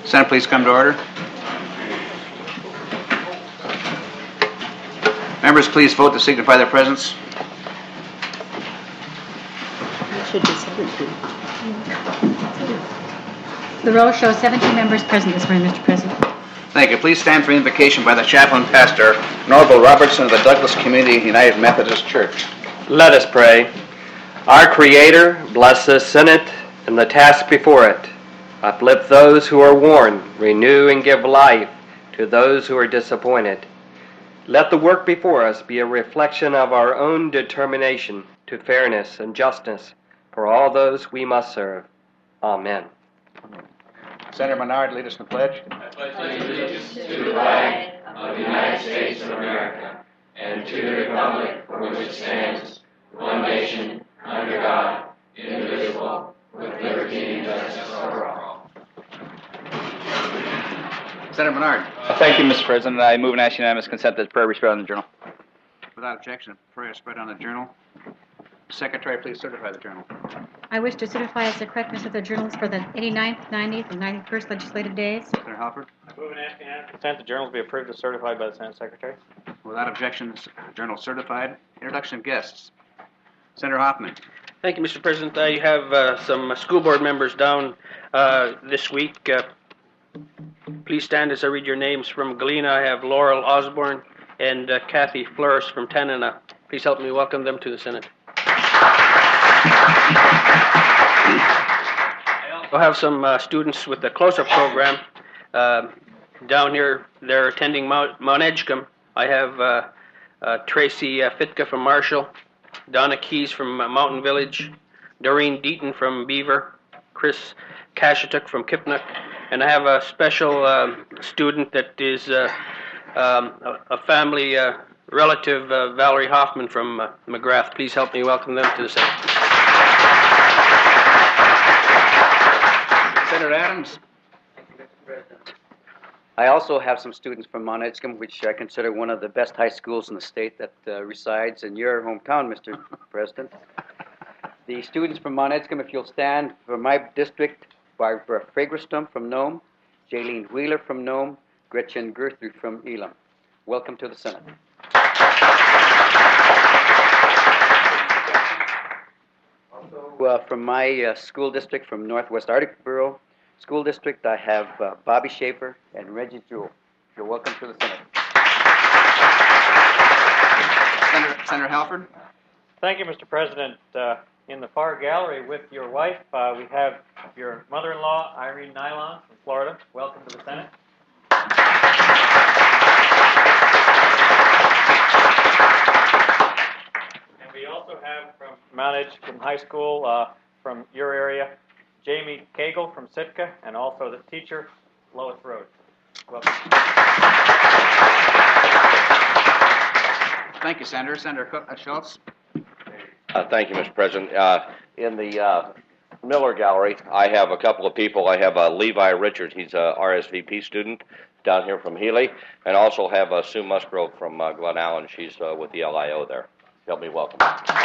Senate, please come to order. Members, please vote to signify their presence. Should be 17. The roll shows 17 members present this morning, Mr. President. Thank you. Please stand for invocation by the chaplain pastor, Norval Robertson of the Douglas Community United Methodist Church. Let us pray. Our Creator, bless this Senate and the task before it. Uplift those who are worn, renew and give life to those who are disappointed. Let the work before us be a reflection of our own determination to fairness and justice for all those we must serve. Amen. Senator Menard, lead us in the pledge. I pledge allegiance to the flag of the United States of America and to the republic for which it stands, one nation, under God, indivisible, with liberty and justice for all. Senator Menard. Thank you, Mr. President. I move and ask unanimous consent that the prayer be spread on the journal. Without objection, the prayer is spread on the journal. Secretary, please certify the journal. I wish to certify as the correctness of the journals for the 89th, 90th, and 91st legislative days. Senator Halford. I move and ask unanimous consent the journals be approved as certified by the Senate Secretary. Without objection, the journal certified. Introduction of guests. Senator Hoffman. Thank you, Mr. President. I have some school board members down this week. Please stand as I read your names. From Galena, I have Laurel Osborne and Kathy Flores from Tanana. Please help me welcome them to the Senate. I also have some students with the Close-Up program down here. They're attending Mount Edgecombe. I have Tracy Fitka from Marshall, Donna Keys from Mountain Village, Doreen Deaton from Beaver, Chris Kashatuk from Kipnuk, and I have a special student that is a family relative, Valerie Hoffman from McGrath. Please help me welcome them to the Senate. Senator Adams. I also have some students from Mount Edgecombe, which I consider one of the best high schools in the state that resides in your hometown, Mr. President. The students from Mount Edgecombe, if you'll stand, for my district, Barbara Fragerstum from Nome, Jaylene Wheeler from Nome, Gretchen Gertrude from Elam. Welcome to the Senate. Also, from my school district from Northwest Ardicboro School District, I have Bobby Schaefer and Reggie Jewell. You're welcome to the Senate. Senator Halford. Thank you, Mr. President. In the far gallery with your wife, we have your mother-in-law, Irene Nylon from Florida. Welcome to the Senate. And we also have from Mount Edgecombe High School, from your area, Jamie Cagle from Sitka, and also the teacher, Lois Rhodes. Welcome. Thank you, Senator. Senator Schultz. Thank you, Mr. President. In the Miller Gallery, I have a couple of people. I have Levi Richards. He's a RSVP student down here from Healy, and also have Sue Musgrove from Glen Allen. She's with the LIO there. Help me welcome.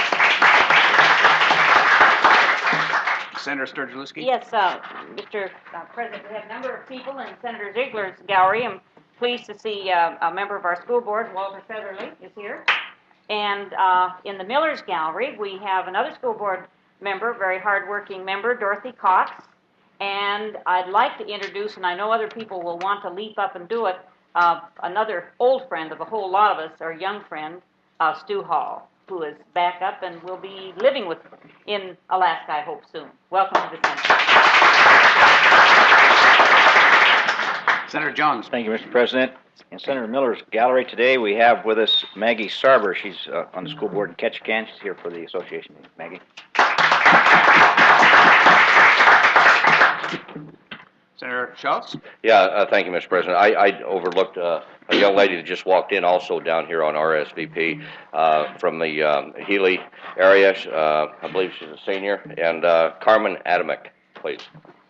Senator Sturgielewski. Yes, Mr. President, we have a number of people in Senator Ziegler's gallery. I'm pleased to see a member of our school board, Walter Featherly, is here. And in the Miller's gallery, we have another school board member, very hardworking member, Dorothy Cox. And I'd like to introduce, and I know other people will want to leap up and do it, another old friend of a whole lot of us, our young friend, Stu Hall, who is back up and will be living in Alaska, I hope, soon. Welcome to the Senate. Senator Jones. Thank you, Mr. President. In Senator Miller's gallery today, we have with us Maggie Sarber. She's on the school board in Ketchikan. She's here for the association. Maggie. Senator Schultz. Yeah, thank you, Mr. President. I overlooked a young lady that just walked in also down here on RSVP from the Healy area. I believe she's a senior. And Carmen Adamick, please.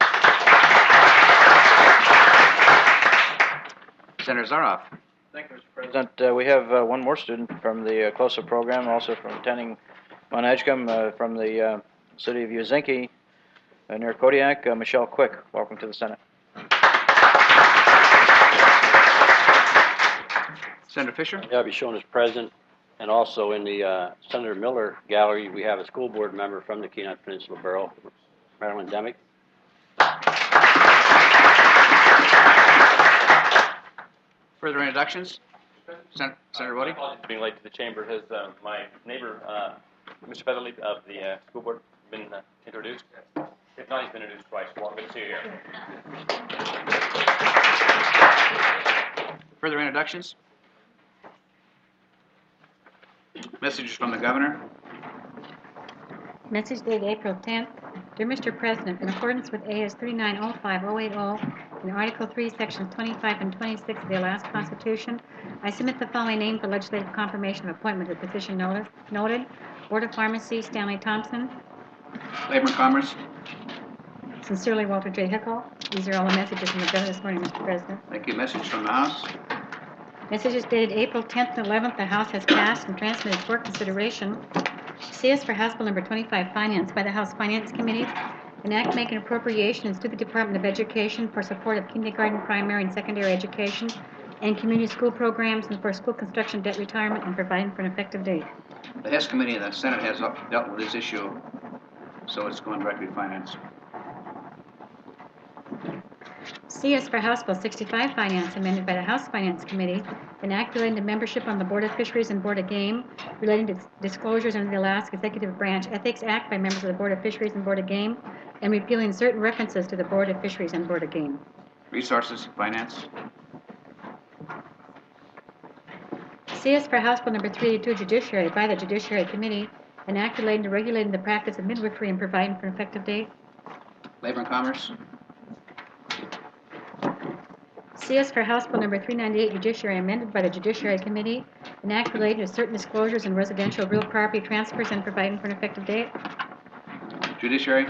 Senator Zaroff. Thank you, Mr. President. We have one more student from the Close-Up program, also from attending Mount Edgecombe, from the city of Uzinki, near Kodiak, Michelle Quick. Welcome to the Senate. Senator Fisher? I'll be shown as present. And also in the Senator Miller gallery, we have a school board member from the Kenai Peninsula Borough, Marilyn Demick. Further introductions? Senator Bodie? Apologies for being late to the chamber. Has my neighbor, Mr. Featherly of the school board, been introduced? If not, he's been introduced twice. Well, good to see you here. Further introductions? Messages from the governor. Message dated April 10th. Dear Mr. President, in accordance with AS 3905080 and Article 3, Sections 25 and 26 of the Alaska Constitution, I submit the following name for legislative confirmation of appointment to the position noted. Board of Pharmacy, Stanley Thompson. Labor and Commerce. Sincerely, Walter J. Hickle. These are all the messages from the governor this morning, Mr. President. Thank you. Message from the House. Messages dated April 10th and 11th. The House has passed and transmitted for consideration CS for House Bill Number 25, Finance by the House Finance Committee. An act making appropriations to the Department of Education for support of kindergarten, primary, and secondary education and community school programs and for school construction debt retirement and providing for an effective date. The Hess Committee of the Senate has dealt with this issue, so it's going directly to Finance. CS for House Bill 65, Finance, amended by the House Finance Committee, an act relating to membership on the Board of Fisheries and Board of Game, relating to disclosures under the Alaska Executive Branch Ethics Act by members of the Board of Fisheries and Board of Game, and repealing certain references to the Board of Fisheries and Board of Game. Resources, Finance. CS for House Bill Number 382, Judiciary by the Judiciary Committee, an act relating to regulating the practice of midwifery and providing for an effective date. Labor and Commerce. CS for House Bill Number 398, Judiciary, amended by the Judiciary Committee, an act relating to certain disclosures in residential real property transfers and providing for an effective date. Judiciary.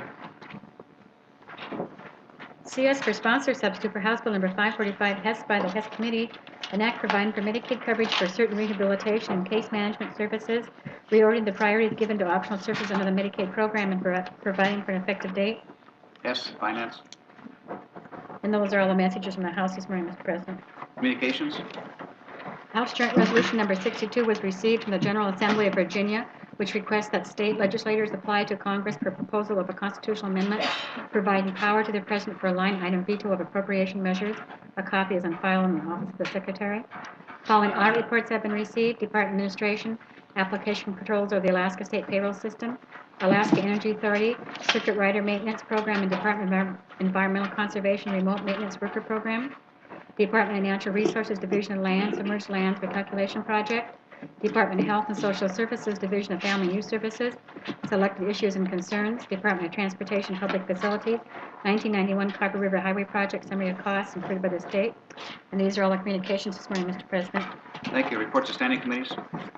CS for Sponsor Substitute for House Bill Number 545, Hess by the Hess Committee, an act providing for Medicaid coverage for certain rehabilitation and case management services, reordering the priorities given to optional services under the Medicaid program and providing for an effective date. Yes, Finance. And those are all the messages from the House this morning, Mr. President. Communications. House Joint Resolution Number 62 was received from the General Assembly of Virginia, which requests that state legislators apply to Congress for proposal of a constitutional amendment providing power to the President for a line item veto of appropriation measures. A copy is on file in the Office of the Secretary. Following audit reports have been received: Department Administration, Application Controls of the Alaska State Payroll System, Alaska Energy Authority, Circuit Rider Maintenance Program, and Department of Environmental Conservation Remote Maintenance Worker Program, Department of Natural Resources Division of Land, Submerged Lands Recalculation Project, Department of Health and Social Services Division of Family and Youth Services, Selected Issues and Concerns, Department of Transportation Public Facilities, 1991 Carver River Highway Project, summary of costs incurred by the state. And these are all the communications this morning, Mr. President. Thank you. Reports of standing committees.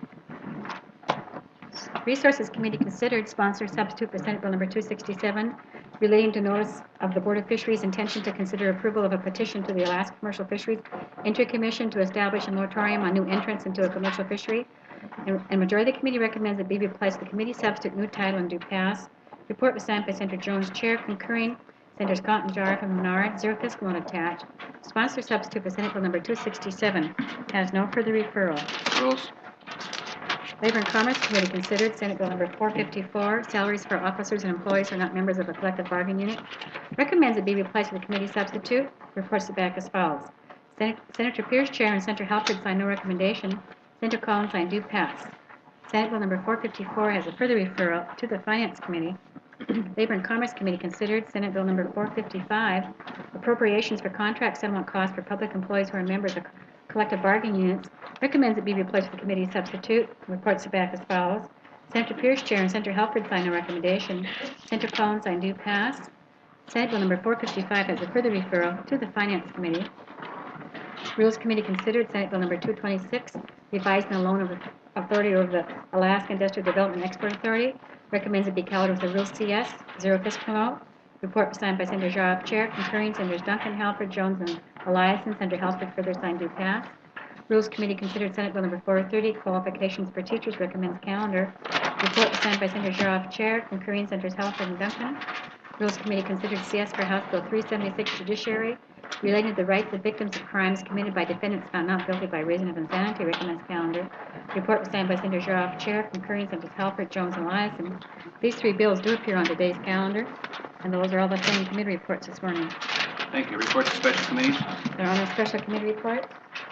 Resources Committee considered sponsor substitute for Senate Bill Number 267 relating to notice of the Board of Fisheries' intention to consider approval of a petition to the Alaska Commercial Fisheries Intercommission to establish a moratorium on new entrants into a commercial fishery. And majority of the committee recommends that be replaced with the committee substitute new title and do pass. Report was signed by Senator Jones, Chair, concurring Senators Scott and Jar from Menard, zero fiscal note attached. Sponsor substitute for Senate Bill Number 267 has no further referral. Rules. Labor and Commerce Committee considered Senate Bill Number 454, salaries for officers and employees who are not members of a collective bargaining unit. Recommends it be replaced with a committee substitute. Reports it back as follows. Senator Pierce, Chair, and Senator Halford signed no recommendation. Senator Collins signed do pass. Senate Bill Number 454 has a further referral to the Finance Committee. Labor and Commerce Committee considered Senate Bill Number 455, appropriations for contract settlement costs for public employees who are members of collective bargaining units. Recommends it be replaced with a committee substitute. Reports it back as follows. Senator Pierce, Chair, and Senator Halford signed no recommendation. Senator Collins signed do pass. Senate Bill Number 455 has a further referral to the Finance Committee. Rules Committee considered Senate Bill Number 226, revising the loan of authority over the Alaska Industrial Development Export Authority. Recommends it be calculated with the Rules CS, zero fiscal note. Report was signed by Senator Jarrett, Chair, concurring Senators Duncan, Halford, Jones, and Eliason. Senator Halford further signed do pass. Rules Committee considered Senate Bill Number 430, qualifications for teachers, recommends calendar. Report was signed by Senator Jarrett, Chair, concurring Senators Halford and Duncan. Rules Committee considered CS for House Bill 376, Judiciary. relating to the rights of victims of crimes committed by defendants found not guilty by reason of insanity, recommends calendar. Report was signed by Senator Giroff, Chair, concurring Senators Halford, Jones, and Eliason. These three bills do appear on today's calendar, and those are all the standing committee reports this morning. Thank you. Reports of special committees. There are no special committee reports.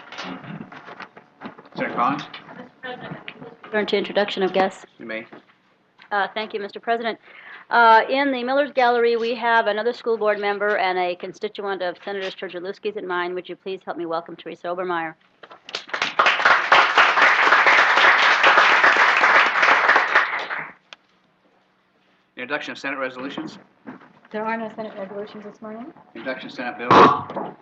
Senator Collins, Turn to introduction of guests. you may. Thank you, Mr. President. In the Miller's Gallery, we have another school board member and a constituent of Senator Sturgielewski's in mind. Would you please help me welcome Teresa Obermeyer? Introduction of Senate resolutions. There are no Senate resolutions this morning. Introduction of Senate bills.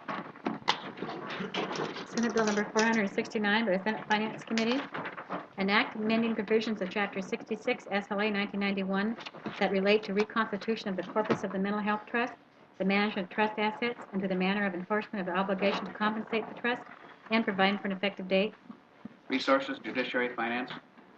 Senate Bill number 469 by the Senate Finance Committee. An act amending provisions of Chapter 66 SLA 1991 that relate to reconstitution of the corpus of the Mental Health Trust, the management of trust assets, and to the manner of enforcement of the obligation to compensate the trust, and providing for an effective date. Resources, Judiciary, Finance.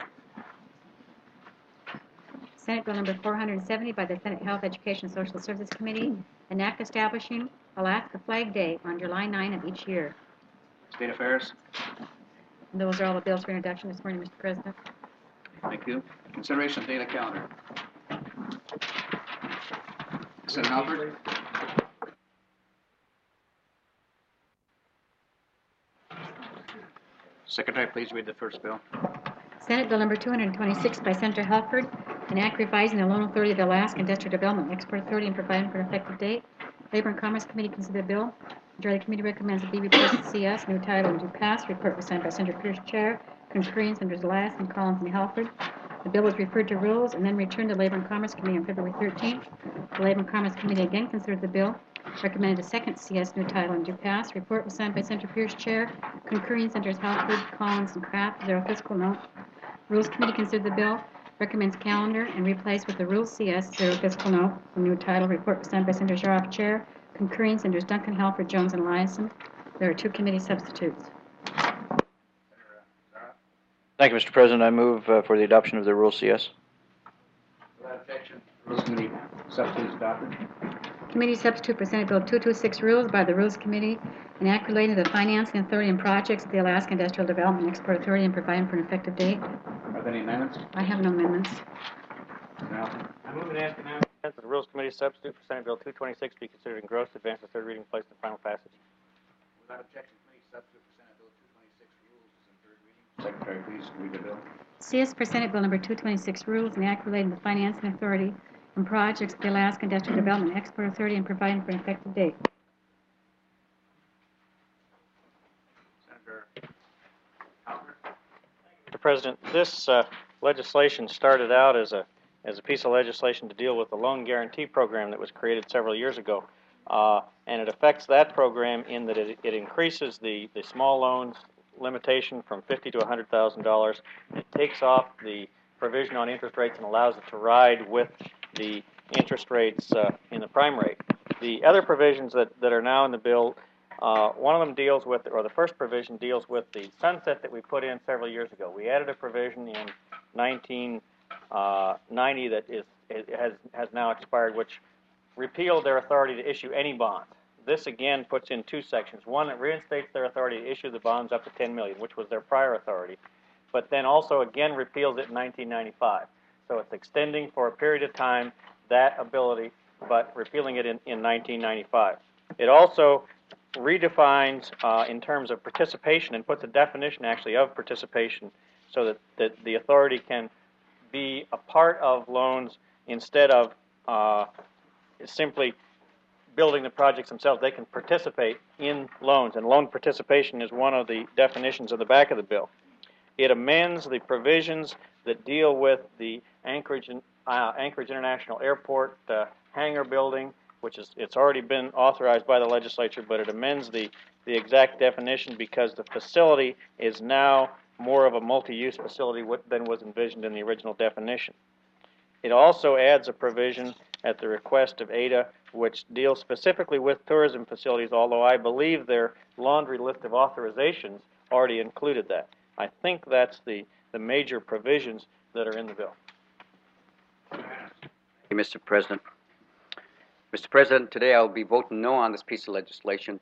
Senate Bill number 470 by the Senate Health, Education, and Social Services Committee. An act establishing Alaska Flag Day on July 9 of each year. State Affairs. And those are all the bills for introduction this morning, Mr. President. Thank you. Consideration of data calendar. Senator Halford. Secretary, please read the first bill. Senate Bill number 226 by Senator Halford, an act revising the loan authority of the Alaska Industrial Development Export Authority and providing for an effective date. Labor and Commerce Committee considered the bill. Majority Committee recommends it be replaced with CS, new title, and do pass. Report was signed by Senator Pierce, Chair, concurring Senators Eliason, Collins, and Halford. The bill was referred to Rules and then returned to Labor and Commerce Committee on February 13th. The Labor and Commerce Committee again considered the bill, recommended a second CS, new title, and do pass. Report was signed by Senator Pierce, Chair, concurring Senators Halford, Collins, and Kraft. Zero fiscal note. Rules Committee considered the bill, recommends calendar, and replaced with the Rules CS, zero fiscal note, a new title. Report was signed by Senator Giroff, Chair, concurring Senators Duncan, Halford, Jones, and Eliason. There are two committee substitutes. Thank you, Mr. President. I move for the adoption of the Rule CS. Without objection, Rules Committee substitutes adopted. Committee substitute for Senate Bill 226 Rules by the Rules Committee, an act relating to the financing authority and projects of the Alaska Industrial Development and Export Authority and providing for an effective date. Are there any amendments? I have no amendments. Senator Halford. I move and ask unanimous consent that the Rules Committee substitute for Senate Bill 226 be considered engrossed, advanced to third reading, placed in final passage. Without objection, Committee substitute for Senate Bill 226 Rules is in third reading. Secretary, please read the bill. CS for Senate Bill number 226 Rules, an act relating to the financing authority and projects of the Alaska Industrial Development and Export Authority and providing for an effective date. Senator Halford. Mr. President, this legislation started out as a piece of legislation to deal with the loan guarantee program that was created several years ago. And it affects that program in that it increases the small loans limitation from $50,000 to $100,000. It takes off the provision on interest rates and allows it to ride with the interest rates in the prime rate. The other provisions that are now in the bill, one of them deals with, or the first provision deals with the sunset that we put in several years ago. We added a provision in 1990 that has now expired, which repealed their authority to issue any bond. This again puts in two sections. One that reinstates their authority to issue the bonds up to $10 million, which was their prior authority, but then also again repeals it in 1995. So it's extending for a period of time that ability, but repealing it in 1995. It also redefines in terms of participation and puts a definition actually of participation so that the authority can be a part of loans instead of simply building the projects themselves. They can participate in loans, and loan participation is one of the definitions of the back of the bill. It amends the provisions that deal with the Anchorage International Airport hangar building, which it's already been authorized by the legislature, but it amends the exact definition because the facility is now more of a multi-use facility than was envisioned in the original definition. It also adds a provision at the request of ADA which deals specifically with tourism facilities, although I believe their laundry list of authorizations already included that. I think that's the major provisions that are in the bill. Thank you, Mr. President. Mr. President, today I'll be voting no on this piece of legislation.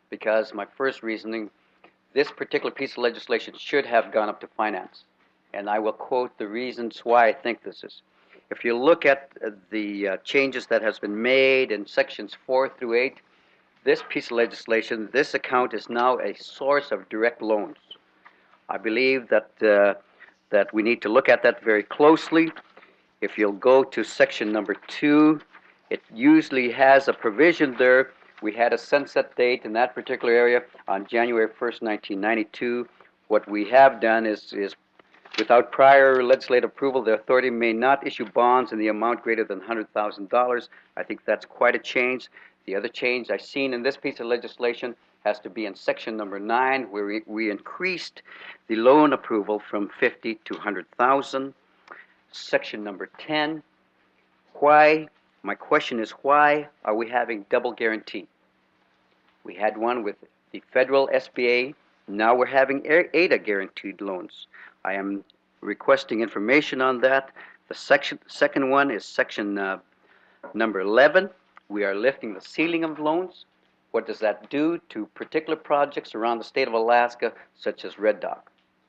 because my first reasoning, this particular piece of legislation should have gone up to finance. And I will quote the reasons why I think this is. If you look at the changes that has been made in sections 4 through 8, this piece of legislation, this account is now a source of direct loans. I believe that that we need to look at that very closely. If you'll go to section number 2, it usually has a provision there. We had a sunset date in that particular area on January 1st, 1992. What we have done is without prior legislative approval, the authority may not issue bonds in the amount greater than $100,000. I think that's quite a change. The other change I've seen in this piece of legislation has to be in section number 9, where we increased the loan approval from 50 to 100,000. Section number 10, why? My question is, why are we having double guarantee? We had one with the federal SBA. Now we're having ADA guaranteed loans. I am requesting information on that. The second one is section number 11. We are lifting the ceiling of loans. What does that do to particular projects around the state of Alaska, such as Red Dog?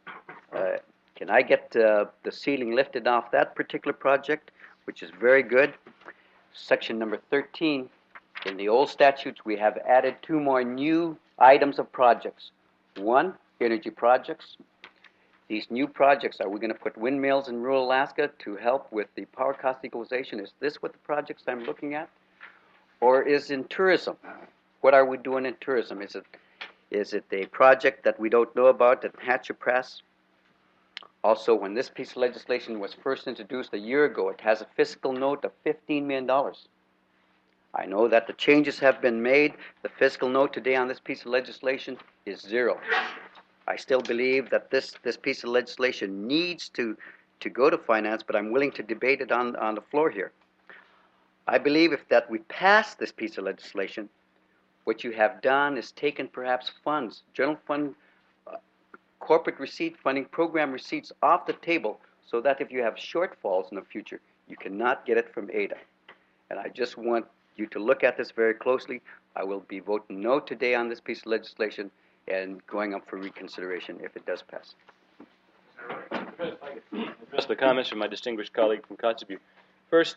Can I get the ceiling lifted off that particular project, which is very good? Section number 13, in the old statutes, we have added 2 more new items of projects. 1, energy projects. These new projects, are we going to put windmills in rural Alaska to help with the power cost equalization? Is this what the projects I'm looking at? Or is in tourism? What are we doing in tourism? Is it a project that we don't know about at Hatcher Press? Also, when this piece of legislation was first introduced a year ago, it has a fiscal note of $15 million. I know that the changes have been made. The fiscal note today on this piece of legislation is 0. I still believe that this piece of legislation needs to go to finance, but I'm willing to debate it on the floor here. I believe if that we pass this piece of legislation, what you have done is taken perhaps funds, general fund, corporate receipt funding, program receipts off the table, so that if you have shortfalls in the future, you cannot get it from ADA. And I just want you to look at this very closely. I will be voting no today on this piece of legislation and going up for reconsideration if it does pass. Address the comments from my distinguished colleague from Kotzebue. First,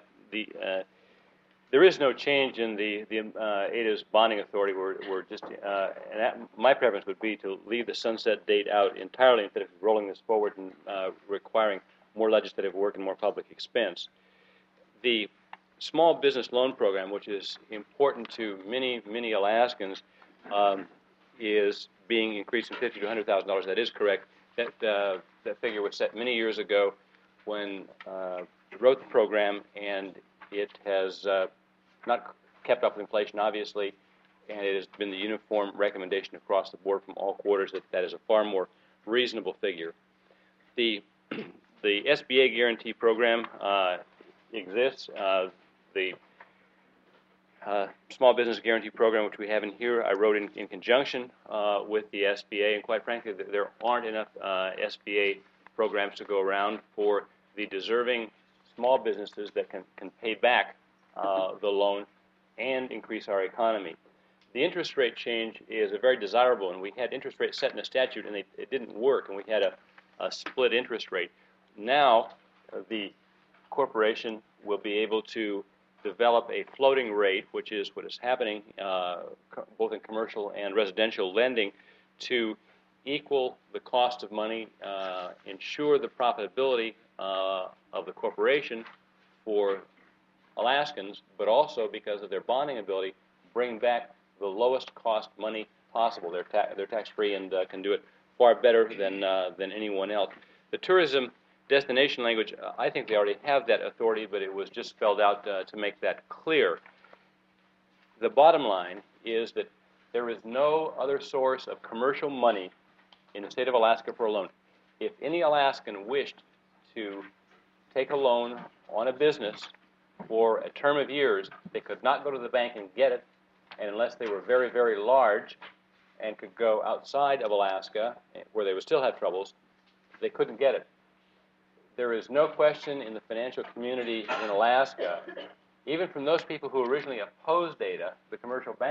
there is no change in the ADA's bonding authority. We're just, my preference would be to leave the sunset date out entirely instead of rolling this forward and requiring more legislative work and more public expense. The small business loan program, which is important to many Alaskans, is being increased from $50,000 to $100,000. That is correct. That figure was set many years ago when we wrote the program, and it has not kept up with inflation, obviously, and it has been the uniform recommendation across the board from all quarters that that is a far more reasonable figure. The SBA guarantee program exists. The small business guarantee program, which we have in here, I wrote in conjunction with the SBA, and quite frankly, there aren't enough SBA programs to go around for the deserving small businesses that can pay back the loan and increase our economy. The interest rate change is a very desirable, and we had interest rates set in a statute, and it didn't work, and we had a split interest rate. Now, the corporation will be able to develop a floating rate, which is what is happening both in commercial and residential lending, to equal the cost of money, ensure the profitability of the corporation for Alaskans, but also because of their bonding ability, bring back the lowest cost money possible. They're tax-free and can do it far better than anyone else. The tourism destination language, I think they already have that authority, but it was just spelled out to make that clear. The bottom line is that there is no other source of commercial money in the state of Alaska for a loan. If any Alaskan wished to take a loan on a business for a term of years, they could not go to the bank and get it, and unless they were very, very large and could go outside of Alaska, where they would still have troubles, they couldn't get it. There is no question in the financial community in Alaska, even from those people who originally opposed ADA, the commercial banks,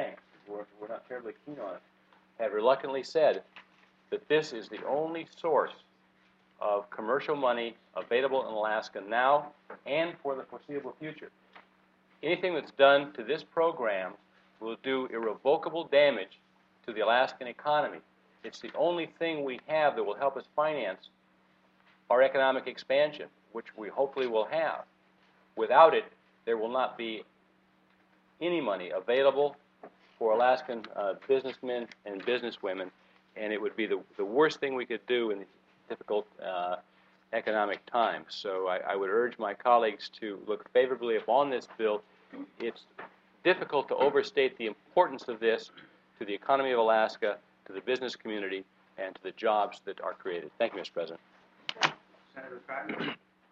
we're not terribly keen on it, have reluctantly said that this is the only source of commercial money available in Alaska now and for the foreseeable future. Anything that's done to this program will do irrevocable damage to the Alaskan economy. It's the only thing we have that will help us finance our economic expansion, which we hopefully will have. Without it, there will not be any money available for Alaskan businessmen and businesswomen, and it would be the worst thing we could do in difficult economic times. So I would urge my colleagues to look favorably upon this bill. It's difficult to overstate the importance of this to the economy of Alaska, to the business community, and to the jobs that are created. Thank you, Mr. President. Senator Cotton?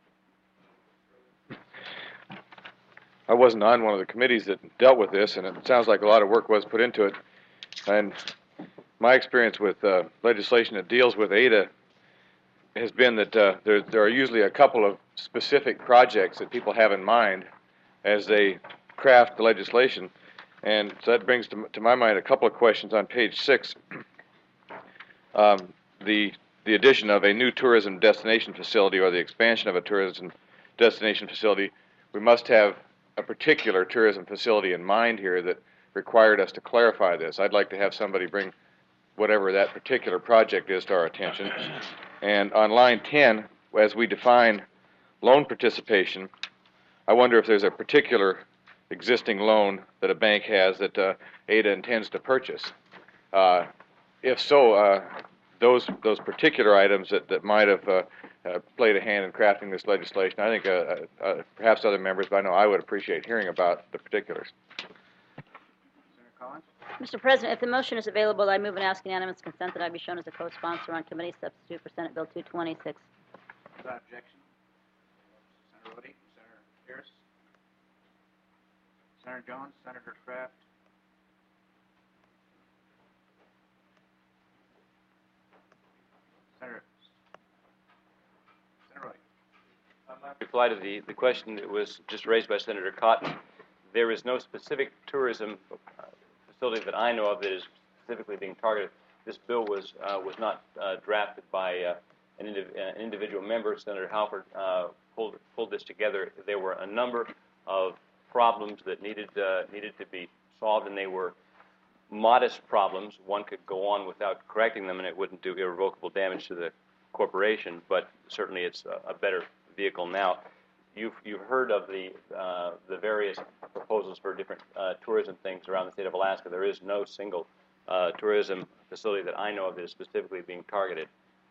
I wasn't on one of the committees that dealt with this, and it sounds like a lot of work was put into it. And my experience with legislation that deals with ADA has been that there are usually a couple of specific projects that people have in mind as they craft the legislation. And so that brings to my mind a couple of questions on page 6. The addition of a new tourism destination facility or the expansion of a tourism destination facility, we must have a particular tourism facility in mind here that required us to clarify this. I'd like to have somebody bring whatever that particular project is to our attention. And on line 10, as we define loan participation, I wonder if there's a particular existing loan that a bank has that ADA intends to purchase. If so, those particular items that might have played a hand in crafting this legislation, I think perhaps other members, but I know I would appreciate hearing about the particulars. Senator Collins? Mr. President, if the motion is available, I move and ask unanimous consent that I be shown as a co-sponsor on committee substitute for Senate Bill 226. Without objection. Senator Roddy, Senator Pierce, Senator Jones, Senator Kraft, Senator Roddy. Reply to the question that was just raised by Senator Cotton. There is no specific tourism facility that I know of that is specifically being targeted. This bill was not drafted by an individual member. Senator Halford pulled this together. There were a number of problems that needed to be solved, and they were modest problems. One could go on without correcting them, and it wouldn't do irrevocable damage to the corporation. But certainly, it's a better vehicle now. You've heard of the various proposals for different tourism things around the state of Alaska. There is no single tourism facility that I know of that is specifically being targeted.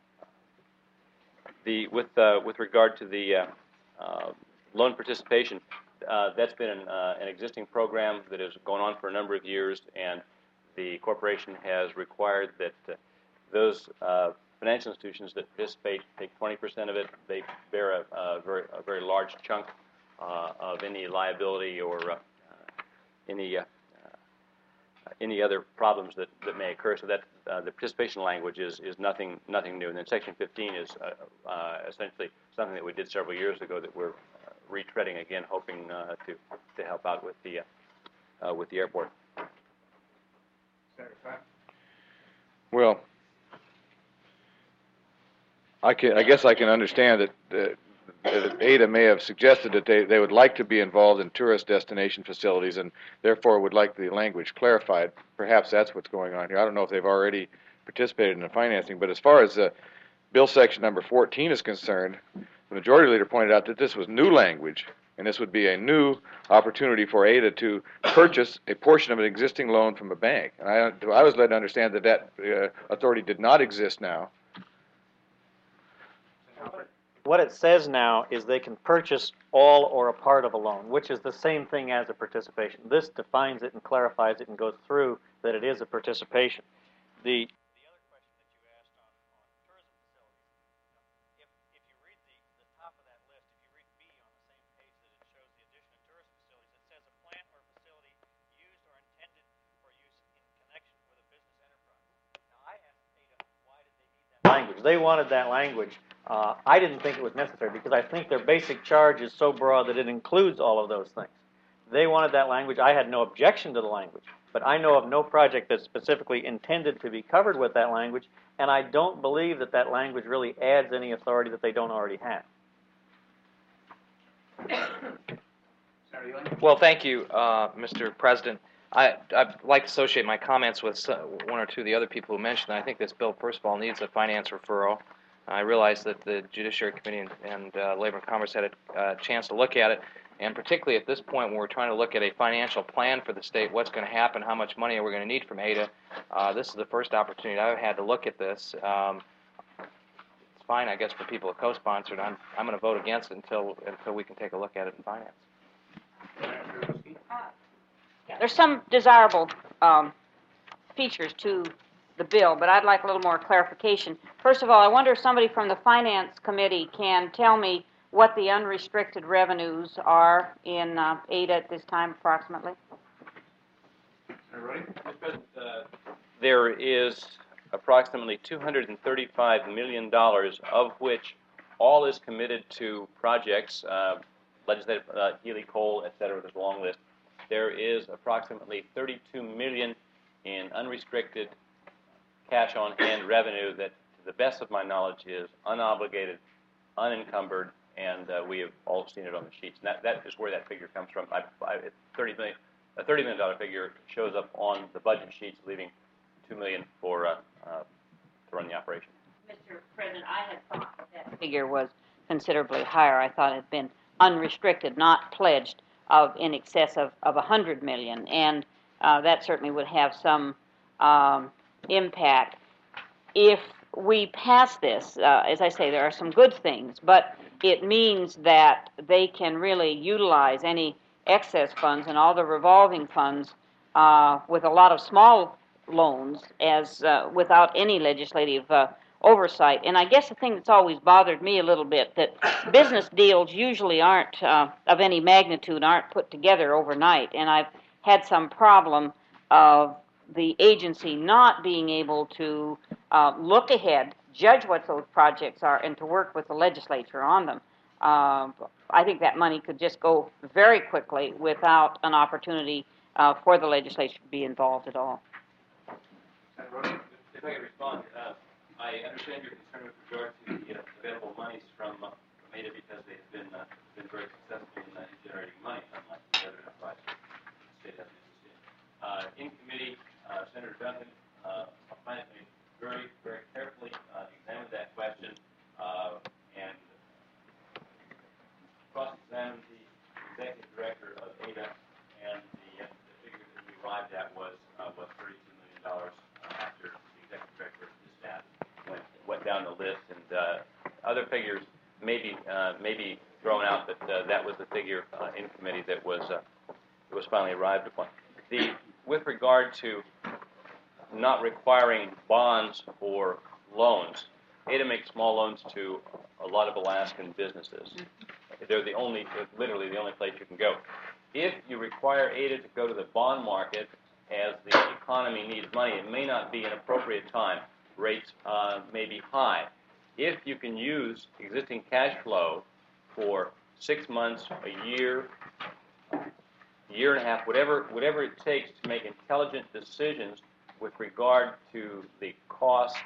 With regard to the loan participation, that's been an existing program that has gone on for a number of years, and the corporation has required that those financial institutions that participate take 20% of it. They bear a very large chunk of any liability or any other problems that may occur. So that the participation language is nothing new. And then Section 15 is essentially something that we did several years ago that we're retreading again, hoping to help out with the airport. Senator Cotton? Well, I guess I can understand that ADA may have suggested that they would like to be involved in tourist destination facilities and therefore would like the language clarified. Perhaps that's what's going on here. I don't know if they've already participated in the financing, but as far as Bill Section number 14 is concerned, the Majority Leader pointed out that this was new language, and this would be a new opportunity for ADA to purchase a portion of an existing loan from a bank. And I was led to understand that authority did not exist now. What it says now is they can purchase all or a part of a loan, which is the same thing as a participation. This defines it and clarifies it and goes through that it is a participation. The other question that you asked on tourism facilities, if you read the top of that list, if you read B on the same page that it shows the addition of tourist facilities, it says a plant or facility used or intended for use in connection with a business enterprise. Now, I asked ADA, why did they need that language? They wanted that language. I didn't think it was necessary because I think their basic charge is so broad that it includes all of those things. They wanted that language. I had no objection to the language. But I know of no project that's specifically intended to be covered with that language, and I don't believe that that language really adds any authority that they don't already have. Well, thank you, Mr. President. I'd like to associate my comments with one or two of the other people who mentioned that. I think this bill, first of all, needs a finance referral. I realize that the Judiciary Committee and Labor and Commerce had a chance to look at it, and particularly at this point when we're trying to look at a financial plan for the state, what's going to happen, how much money are we going to need from ADA. This is the first opportunity I've had to look at this. It's fine, I guess, for people who co-sponsored. I'm going to vote against it until we can take a look at it in finance. There's some desirable features to the bill, but I'd like a little more clarification. First of all, I wonder if somebody from the Finance Committee can tell me what the unrestricted revenues are in ADA at this time, approximately. Mr. President, there is approximately $235 million, of which all is committed to projects, legislative, Healy Coal, et cetera. There's a long list. There is approximately $32 million in unrestricted cash on hand revenue that, to the best of my knowledge, is unobligated, unencumbered, and we have all seen it on the sheets. And that is where that figure comes from. A $30 million figure shows up on the budget sheets, leaving $2 million to run the operation. Mr. President, I had thought that figure was considerably higher. I thought it had been unrestricted, not pledged, of in excess of $100 million, and that certainly would have some impact. If we pass this, as I say, there are some good things, but it means that they can really utilize any excess funds and all the revolving funds with a lot of small loans as without any legislative oversight. And I guess the thing that's always bothered me a little bit, that business deals usually aren't of any magnitude, aren't put together overnight, and I've had some problem of the agency not being able to look ahead, judge what those projects are, and to work with the legislature on them. I think that money could just go very quickly without an opportunity for the legislature to be involved at all. If I could respond, I understand your concern with regard to the available monies from ADA because they've been very successful in generating money, unlike the other enterprises the state has an interest in. In committee, Senator Duncan very, very carefully examined that question and cross-examined the executive director of ADA, and the figure that we arrived at was $32 million after the executive director of the staff went down the list, and other figures may be thrown out, but that was the figure in committee that was finally arrived upon. With regard to not requiring bonds or loans, ADA makes small loans to a lot of Alaskan businesses. They're literally the only place you can go. If you require ADA to go to the bond market as the economy needs money, it may not be an appropriate time. Rates may be high. If you can use existing cash flow for 6 months, a year, year and a half, whatever it takes to make intelligent decisions with regard to the cost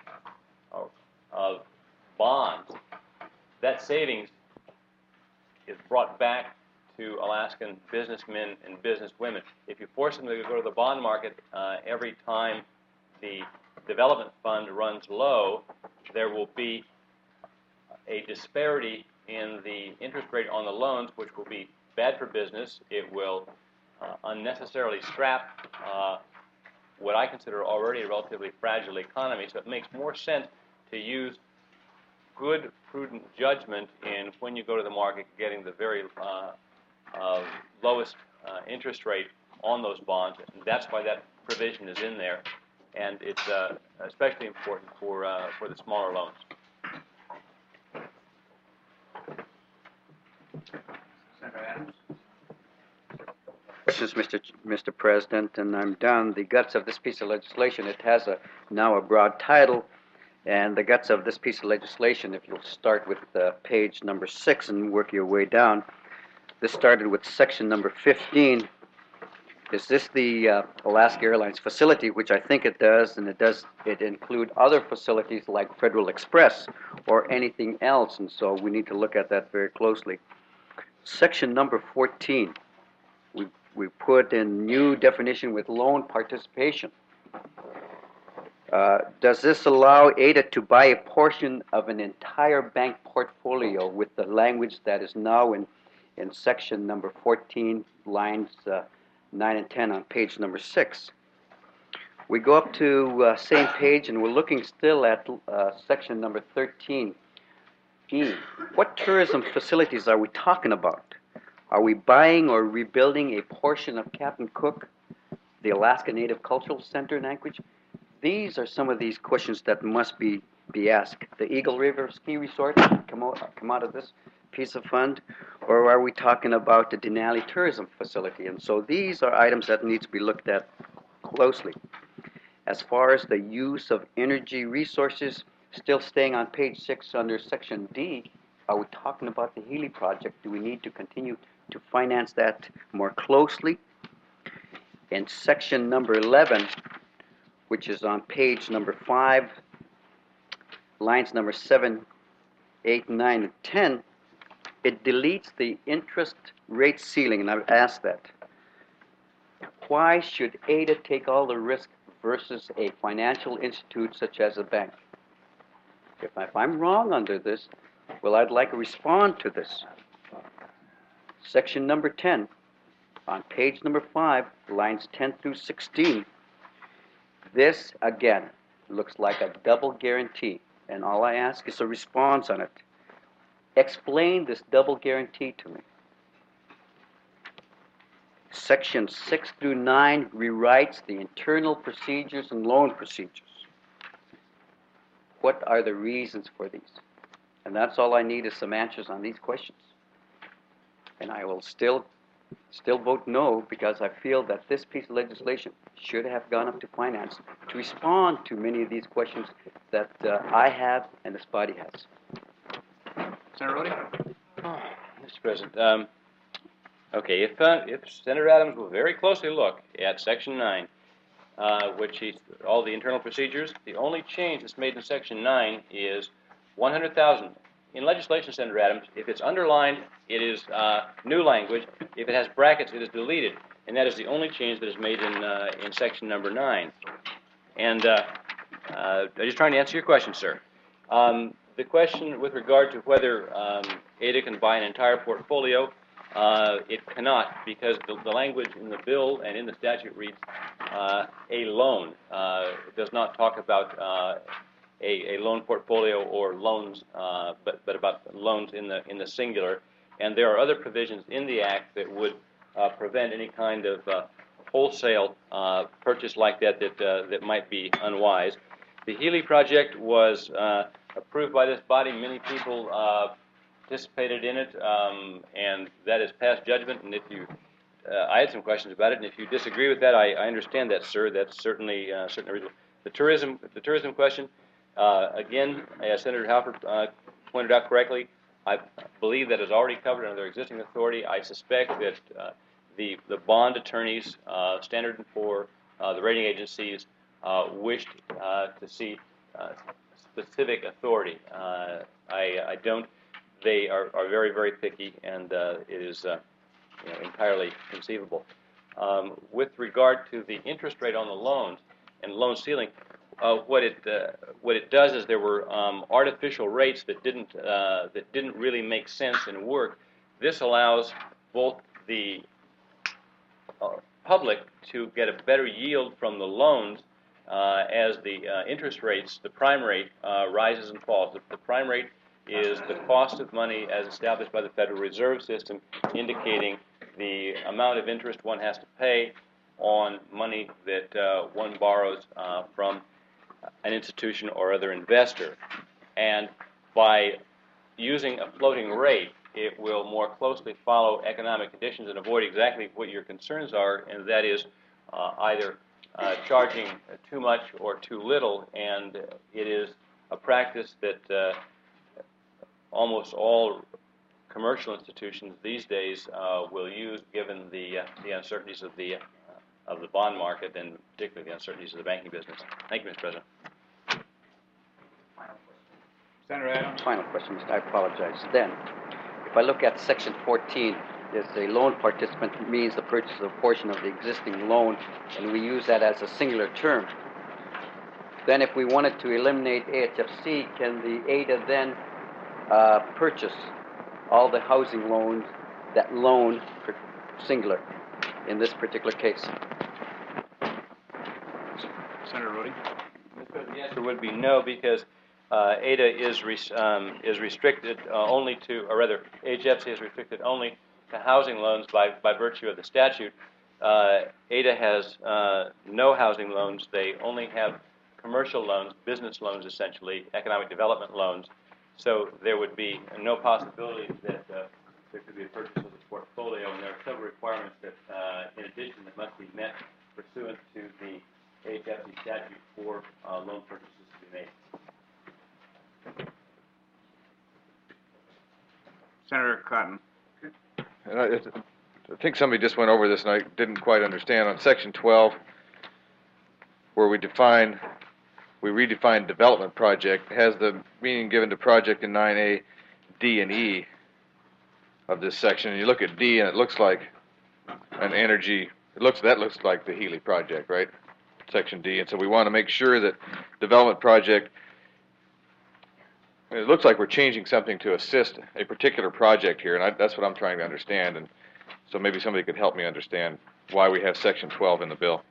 of bonds, that savings is brought back to Alaskan businessmen and businesswomen. If you force them to go to the bond market every time the development fund runs low, there will be a disparity in the interest rate on the loans, which will be bad for business. It will unnecessarily strap what I consider already a relatively fragile economy. So it makes more sense to use good, prudent judgment in when you go to the market, getting the very lowest interest rate on those bonds. And that's why that provision is in there, and it's especially important for the smaller loans. Senator Adams? Questions, Mr. President, and I'm down the guts of this piece of legislation. It has now a broad title, and the guts of this piece of legislation, if you'll start with page number 6 and work your way down, This started with section number 15. Is this the Alaska Airlines facility, which I think it does, and it include other facilities like Federal Express or anything else, and so we need to look at that very closely. Section number 14, we put in new definition with loan participation. Does this allow ADA to buy a portion of an entire bank portfolio with the language that is now in section number 14, lines 9 and 10 on page number 6? We go up to same page, and we're looking still at section number 13E. What tourism facilities are we talking about? Are we buying or rebuilding a portion of Captain Cook, the Alaska Native Cultural Center in Anchorage? These are some of these questions that must be asked. The Eagle River Ski Resort come out of this piece of fund, or are we talking about the Denali Tourism Facility? And so these are items that need to be looked at closely. As far as the use of energy resources, still staying on page 6 under section D, are we talking about the Healy project? Do we need to continue to finance that more closely? In section number 11, which is on page number 5, lines number 7, 8, 9, and 10, it deletes the interest rate ceiling, and I've asked that. Why should ADA take all the risk versus a financial institute such as a bank? If I'm wrong under this, well, I'd like to respond to this. Section number 10, on page number 5, lines 10 through 16. This, again, looks like a double guarantee, and all I ask is a response on it. Explain this double guarantee to me. Section 6 through 9 rewrites the internal procedures and loan procedures. What are the reasons for these? And that's all I need is some answers on these questions. And I will still vote no, because I feel that this piece of legislation should have gone up to finance to respond to many of these questions that I have and this body has. Senator Rhodey? Mr. President, okay, if Senator Adams will very closely look at Section 9, which is all the internal procedures, the only change that's made in Section 9 is $100,000. In legislation, Senator Adams, if it's underlined, it is new language. If it has brackets, it is deleted. And that is the only change that is made in Section number 9. And I'm just trying to answer your question, sir. The question with regard to whether ADA can buy an entire portfolio, it cannot, because the language in the bill and in the statute reads a loan. It does not talk about a loan portfolio or loans, but about loans in the singular. And there are other provisions in the Act that would prevent any kind of wholesale purchase like that might be unwise. The Healy project was approved by this body. Many people participated in it, and that is past judgment. And if you, I had some questions about it, and if you disagree with that, I understand that, sir. That's certainly reasonable. The tourism question, again, as Senator Halford pointed out correctly, I believe that is already covered under their existing authority. I suspect that the bond attorneys, Standard & Poor's, the rating agencies, wished to see specific authority. I don't. They are very, very picky, and it is entirely conceivable. With regard to the interest rate on the loans and loan ceiling, what it does is there were artificial rates that didn't really make sense and work. This allows both the public to get a better yield from the loans as the interest rates, the prime rate, rises and falls. The prime rate is the cost of money as established by the Federal Reserve System, indicating the amount of interest one has to pay on money that one borrows from an institution or other investor. And by using a floating rate, it will more closely follow economic conditions and avoid exactly what your concerns are, and that is either charging too much or too little. And it is a practice that almost all commercial institutions these days will use, given the uncertainties of the bond market and particularly the uncertainties of the banking business. Thank you, Mr. President. Senator Adams? Final question, Mr. I apologize. Then, if I look at Section 14, there's a loan participant means the purchase of a portion of the existing loan, and we use that as a singular term. Then if we wanted to eliminate AHFC, can the ADA then purchase all the housing loans, that loan singular in this particular case? Senator Rudy? The answer would be no, because ADA is restricted only to, or rather, AHFC is restricted only to housing loans by virtue of the statute. ADA has no housing loans. They only have commercial loans, business loans essentially, economic development loans. So there would be no possibility that there could be a purchase of the portfolio, and there are several requirements that, in addition, that must be met pursuant to the AHFC statute for loan purchases to be made. Senator Cotton? And I think somebody just went over this and I didn't quite understand. On Section 12, where we redefine development project, has the meaning given to project in 9A, D, and E of this section. And you look at D and it looks like an energy, that looks like the Healy project, right? Section D. And so we want to make sure that development project, it looks like we're changing something to assist a particular project here, and that's what I'm trying to understand. And so maybe somebody could help me understand why we have Section 12 in the bill.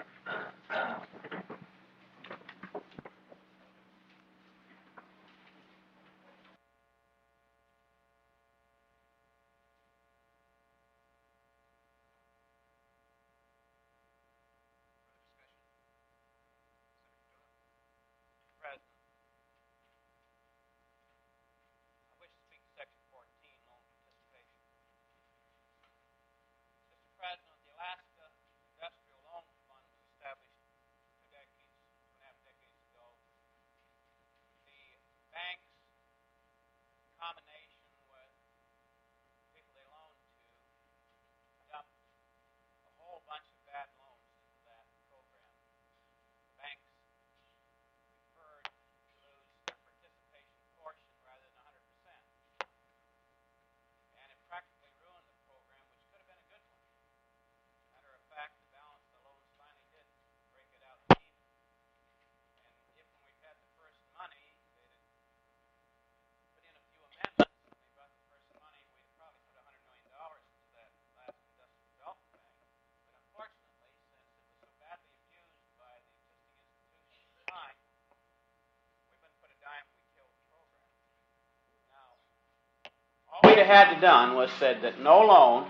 All we had to done was said that no loan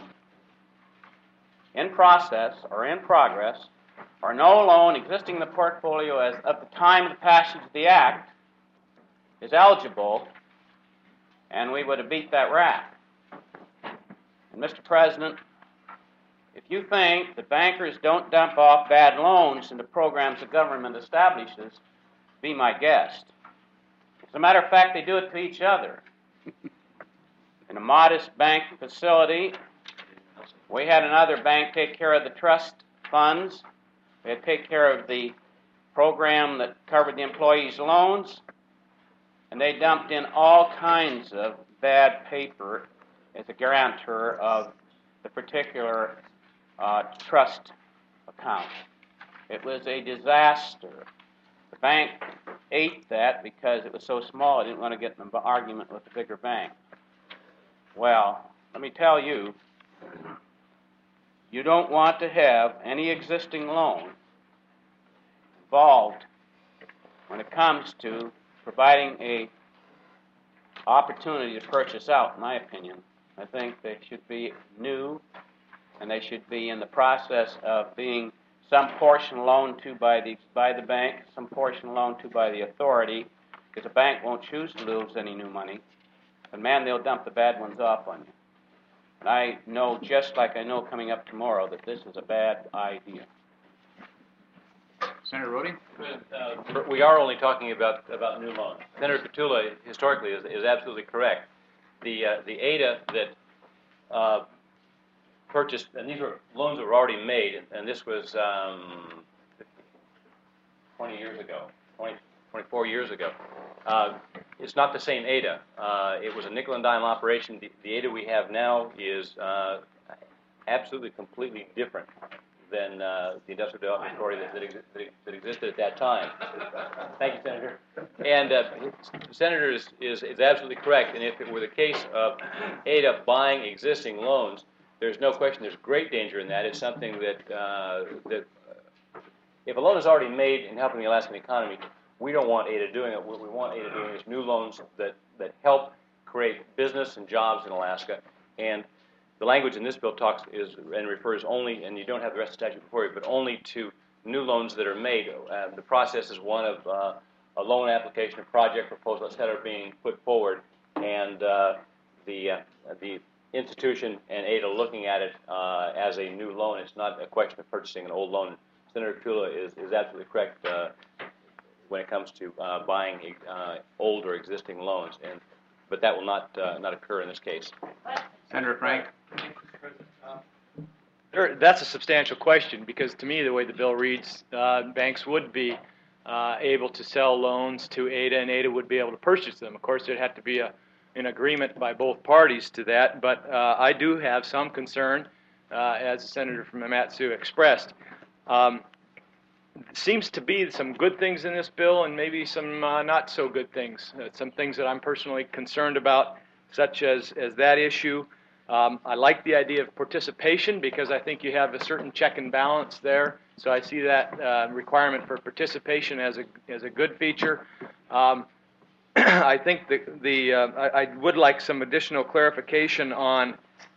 in process or in progress, or no loan existing in the portfolio as of the time of the passage of the Act is eligible, and we would have beat that rap. And Mr. President, if you think that bankers don't dump off bad loans into programs the government establishes, be my guest. As a matter of fact, they do it to each other. In a modest bank facility, we had another bank take care of the trust funds. We had to take care of the program that covered the employees' loans, and they dumped in all kinds of bad paper as a guarantor of the particular trust account. It was a disaster. The bank ate that because it was so small, it didn't want to get in an argument with the bigger bank. Well, let me tell you, you don't want to have any existing loan involved when it comes to providing a opportunity to purchase out, in my opinion. I think they should be new, and they should be in the process of being some portion loaned to by the bank, some portion loaned to by the authority, because the bank won't choose to lose any new money. And man, they'll dump the bad ones off on you. And I know, just like I know coming up tomorrow, that this is a bad idea. Senator Rhodey? We are only talking about new loans. Senator Petula historically is absolutely correct. the ADA that purchased, and these were loans that were already made, and this was 20 years ago, 24 years ago. It's not the same ADA. It was a nickel and dime operation. The ADA we have now is absolutely completely different than the Industrial Development Authority that existed at that time. Thank you, Senator. And the Senator is absolutely correct. And if it were the case of ADA buying existing loans, there's no question there's great danger in that. It's something that if a loan is already made in helping the Alaskan economy, we don't want ADA doing it. What we want ADA doing is new loans that help create business and jobs in Alaska. And the language in this bill talks and refers only, and you don't have the rest of the statute before you, but only to new loans that are made. The process is one of a loan application, a project proposal, et cetera, being put forward, and the institution and ADA looking at it as a new loan. It's not a question of purchasing an old loan. Senator Pula is absolutely correct when it comes to buying old or existing loans, but that will not occur in this case. Senator Frank? That's a substantial question, because to me, the way the bill reads, banks would be able to sell loans to ADA, and ADA would be able to purchase them. Of course, there'd have to be an agreement by both parties to that, but I do have some concern, as the senator from Matsu expressed. Seems to be some good things in this bill and maybe some not so good things. Some things that I'm personally concerned about, such as that issue. I like the idea of participation because I think you have a certain check and balance there. So I see that requirement for participation as a good feature. I think I would like some additional clarification on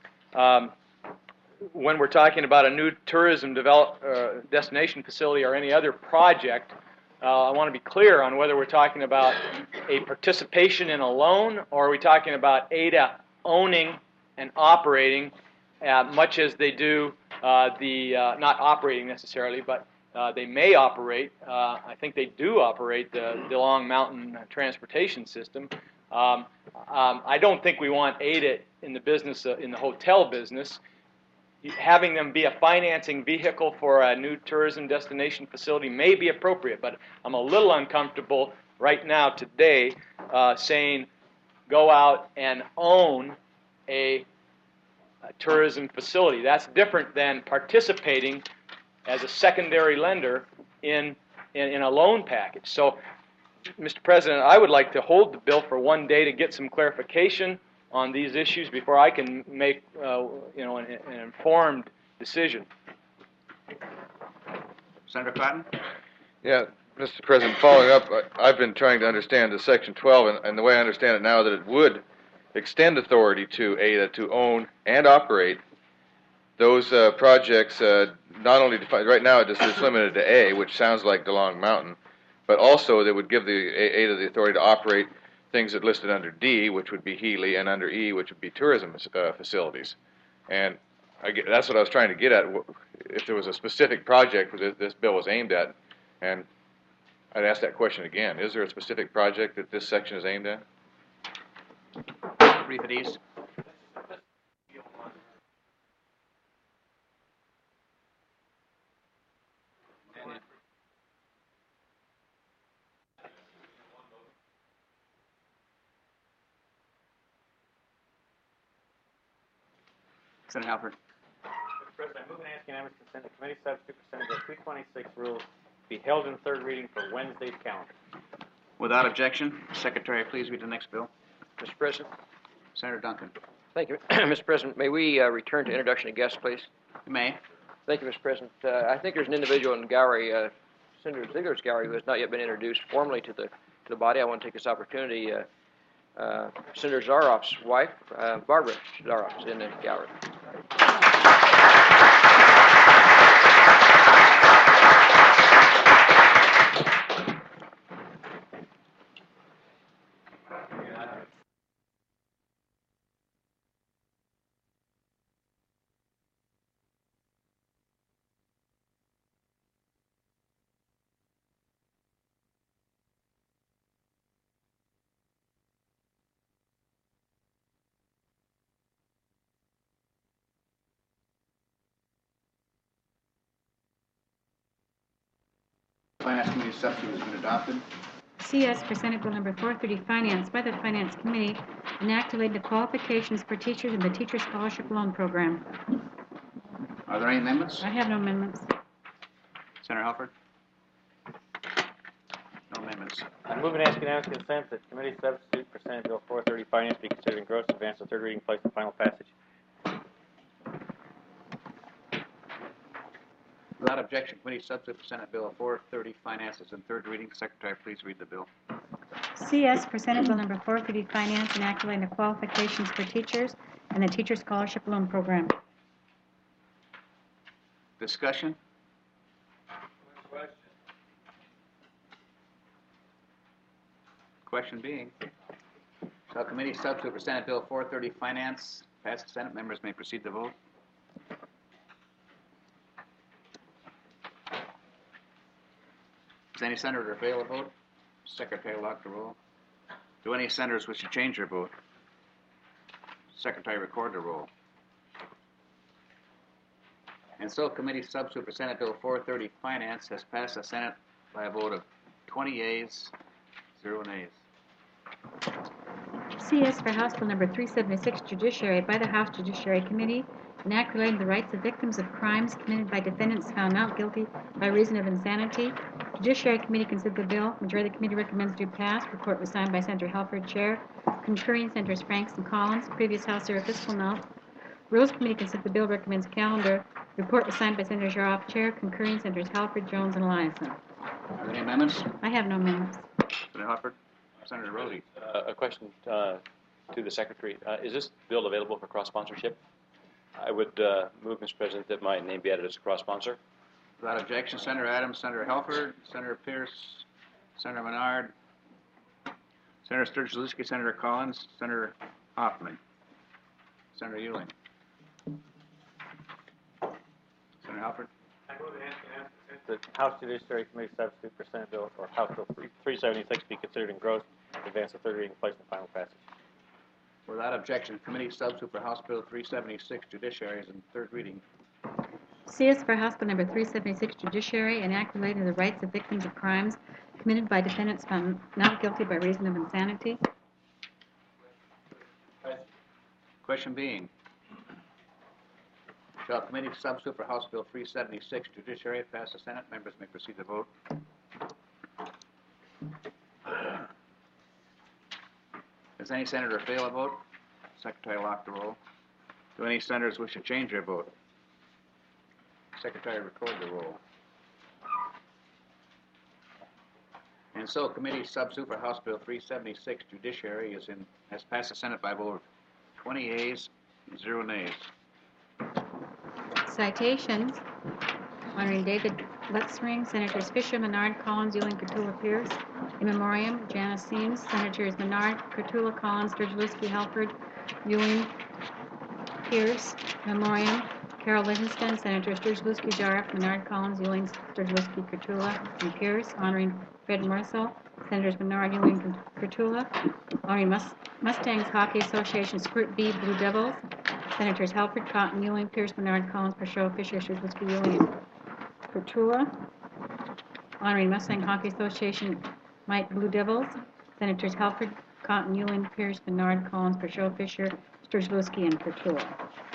when we're talking about a new tourism destination facility or any other project. I want to be clear on whether we're talking about a participation in a loan, or are we talking about ADA owning and operating, much as they do not operating necessarily, but they may operate. I think they do operate the DeLong Mountain Transportation System. I don't think we want ADA in the business, in the hotel business. Having them be a financing vehicle for a new tourism destination facility may be appropriate, but I'm a little uncomfortable right now today saying go out and own a tourism facility. That's different than participating as a secondary lender in a loan package. So, Mr. President, I would like to hold the bill for one day to get some clarification on these issues before I can make an informed decision. Senator Cotton? Yeah, Mr. President, following up, I've been trying to understand the Section 12, and the way I understand it now, that it would extend authority to ADA to own and operate those projects, not only defined, right now it's limited to A, which sounds like DeLong Mountain, but also they would give the ADA the authority to operate things that listed under D, which would be Healy, and under E, which would be tourism facilities. And that's what I was trying to get at, if there was a specific project that this bill was aimed at. And I'd ask that question again. Is there a specific project that this section is aimed at? Brief at ease. Senator Halford. Mr. President, I move and ask unanimous consent the committee substitute for Senate Bill 226 rules be held in third reading for Wednesday's calendar. Without objection, Secretary, please read the next bill. Mr. President. Senator Duncan. Thank you, Mr. President. May we return to introduction of guests, please? You may. Thank you, Mr. President. I think there's an individual in the gallery, Senator Ziegler's gallery, who has not yet been introduced formally to the body. I want to take this opportunity. Senator Zaroff's wife, Barbara Zaroff, is in the gallery. Finance Committee substitute has been adopted. CS for Senate Bill number 430, Finance, by the Finance Committee, enact related to qualifications for teachers in the Teacher Scholarship Loan Program. Are there any amendments? I have no amendments. Senator Halford? No amendments. I move and ask unanimous consent that committee substitute for Senate Bill 430 Finance be considered engrossed, advance to third reading, place and final passage. Without objection, committee substitute for Senate Bill 430 Finance is in third reading. Secretary, please read the bill. CS for Senate Bill number 430, Finance, enact relating to qualifications for teachers and the Teacher Scholarship Loan Program. Discussion? Question being, shall committee substitute for Senate Bill 430 Finance pass the Senate? Members may proceed to vote. Does any senator fail to vote? Secretary lock the roll. Do any senators wish to change their vote? Secretary record the roll. And so committee substitute for Senate Bill 430 Finance has passed the Senate by a vote of 20 yeas, 0 nays. CS for House Bill number 376, Judiciary, by the House Judiciary Committee, enact relating to the rights of victims of crimes committed by defendants found not guilty by reason of insanity. Judiciary Committee considered the bill. Majority of the committee recommends to pass. Report was signed by Senator Halford, Chair. Concurring Senators Franks and Collins. Previous House Chair fiscal note. Rules Committee considered the bill. Recommends calendar. Report was signed by Senator Jaroff, Chair. Concurring Senators Halford, Jones, and Eliason. Are there any amendments? I have no amendments. Senator Halford? Senator Rhodey? A question to the Secretary. Is this bill available for cross-sponsorship? I would move, Mr. President, that my name be added as a cross-sponsor. Without objection, Senator Adams, Senator Halford, Senator Pierce, Senator Menard, Senator Sturgill-Lewski, Senator Collins, Senator Hoffman, Senator Ewing. Senator Halford? I move and ask unanimous consent that House Judiciary Committee substitute for Senate Bill or House Bill 376 be considered engrossed, advance to third reading, place and final passage. Without objection, committee substitute for House Bill 376 Judiciary is in third reading. CS for House Bill number 376, Judiciary, an act relating to the rights of victims of crimes committed by defendants found not guilty by reason of insanity. Question being, shall committee substitute for House Bill 376 Judiciary pass the Senate? Members may proceed to vote. Does any senator fail to vote? Secretary lock the roll. Do any senators wish to change their vote? Secretary record the roll. And so committee substitute for House Bill 376 Judiciary has passed the Senate by a vote of 20 yeas, 0 nays. Citations. Honoring David Lutzring, Senators Fisher, Menard, Collins, Ewing, Cotula, Pierce. In memoriam, Janice Seams, Senators Menard, Cotula, Collins, Sturgill-Lewski, Halford, Ewing, Pierce. Memoriam, Carol Livingston, Senators Sturgill-Lewski, Jaroff, Menard, Collins, Ewing, Sturgill-Lewski, Cotula, and Pierce. Honoring Fred Marcel, Senators Menard, Ewing, Cotula. Honoring Mustangs Hockey Association Squirt B Blue Devils, Senators Halford, Cotton, Ewing, Pierce, Menard, Collins, Pashot, Fisher, Sturgill-Lewski, Ewing, and Cotula. Honoring Mustang Hockey Association Mike Blue Devils, Senators Halford, Cotton, Ewing, Pierce, Menard, Collins, Pashot, Fisher, Sturgill-Lewski, and Cotula.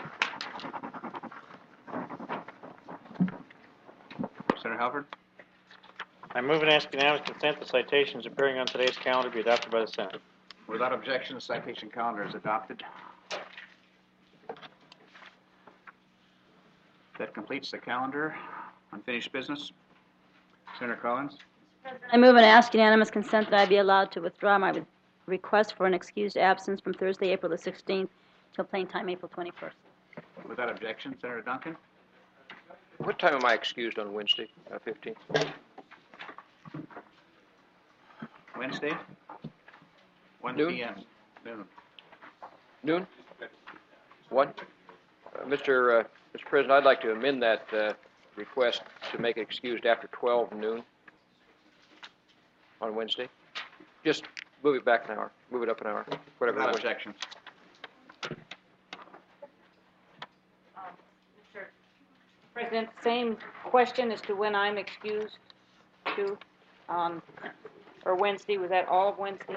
Senator Halford? I move and ask unanimous consent the citations appearing on today's calendar be adopted by the Senate. Without objection, the citation calendar is adopted. That completes the calendar. Unfinished business. Senator Collins? I move and ask unanimous consent that I be allowed to withdraw my request for an excused absence from Thursday, April the 16th, till plain time, April 21st. Without objection, Senator Duncan? What time am I excused on Wednesday, 15th? Wednesday? 1 Noon? p.m. Noon. Noon? 1? Mr. President, I'd like to amend that request to make it excused after 12 noon on Wednesday. Just move it back an hour, move it up an hour, whatever. Without objection. Mr. President, same question as to when I'm excused. too, or Wednesday? Was that all of Wednesday?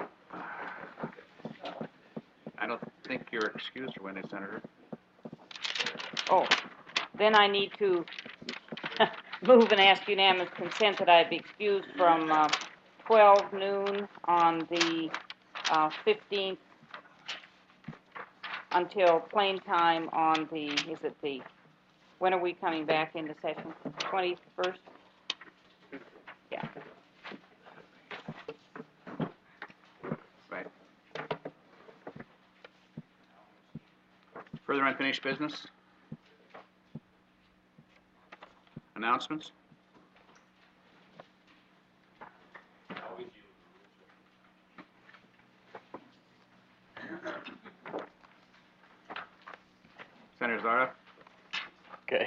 I don't think you're excused for Wednesday, Senator. Oh, then I need to move and ask unanimous consent that I be excused from 12 noon on the 15th until plain time on the, when are we coming back into session? 21st? Yeah. Right. Further unfinished business? Announcements? Senator Zara? Okay.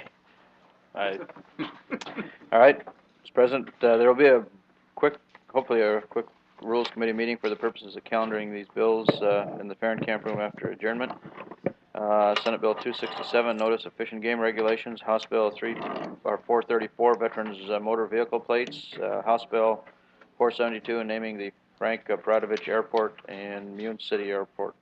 All right, Mr. President, there will be hopefully a quick Rules Committee meeting for the purposes of calendaring these bills in the Farron Camp Room after adjournment. Senate Bill 267, Notice of Fish and Game Regulations, House Bill 434, Veterans Motor Vehicle Plates, House Bill 472, naming the Frank Brodovich Airport and Mune City Airport.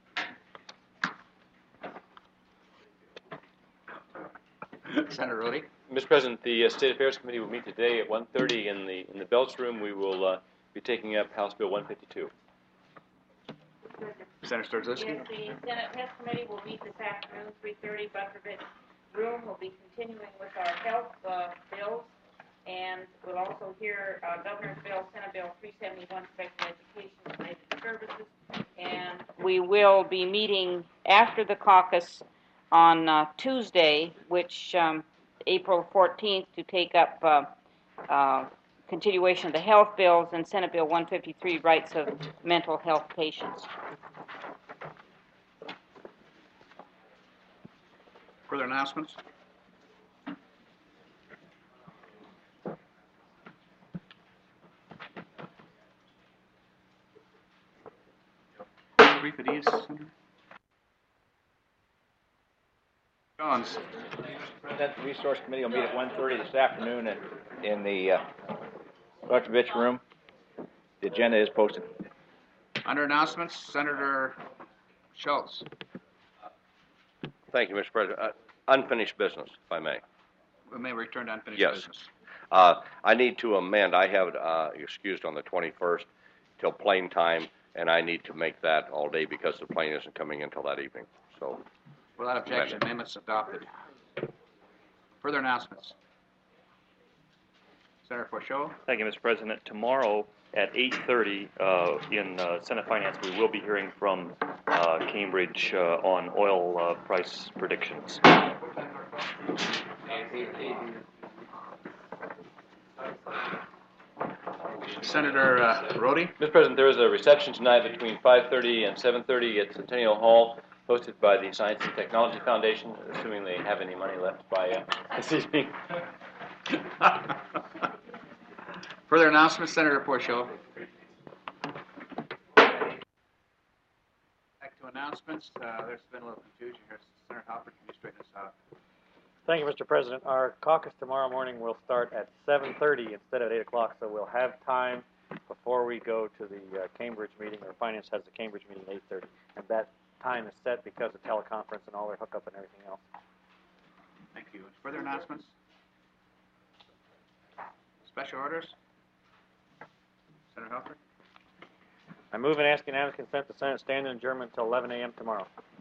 Senator Rhodey? Mr. President, the State Affairs Committee will meet today at 1:30 in the Belts Room. We will be taking up House Bill 152. Senator Sturgis? Yes, the Senate Health Committee will meet this afternoon, 3:30, Butlerville Room. We'll be continuing with our health bills, and we'll also hear Governor's Bill, Senate Bill 371, Special Education Related Services, and we will be meeting after the caucus on Tuesday, which April 14th, to take up continuation of the health bills and Senate Bill 153, rights of mental health patients. Further announcements? Brief at ease. Johns. President, the Resource Committee will meet at 1:30 this afternoon in the Butlervich Room. The agenda is posted. Under announcements, Senator Schultz. Thank you, Mr. President. Unfinished business, if I may. We may return to unfinished Yes. business. I need to amend. I have excused on the 21st till plane time, and I need to make that all day because the plane isn't coming until that evening. So, Without objection, amendments adopted. Further announcements. Senator Forshall. Thank you, Mr. President. Tomorrow at 8:30 in Senate Finance, we will be hearing from Cambridge on oil price predictions. Senator Rhodey. Mr. President, there is a reception tonight between 5:30 and 7:30 at Centennial Hall, hosted by the Science and Technology Foundation, assuming they have any money left by this evening. Further announcements, Senator Forshall. Back to announcements. There's been a little confusion here. Senator Halpern, can you straighten this out? Thank you, Mr. President. Our caucus tomorrow morning will start at 7:30 instead of 8 o'clock, so we'll have time before we go to the Cambridge meeting, or Finance has the Cambridge meeting at 8:30. And that time is set because of teleconference and all their hookup and everything else. Thank you. Further announcements? Special orders? Senator Halpern. I move and ask unanimous consent the Senate stand in adjournment until 11 a.m. tomorrow.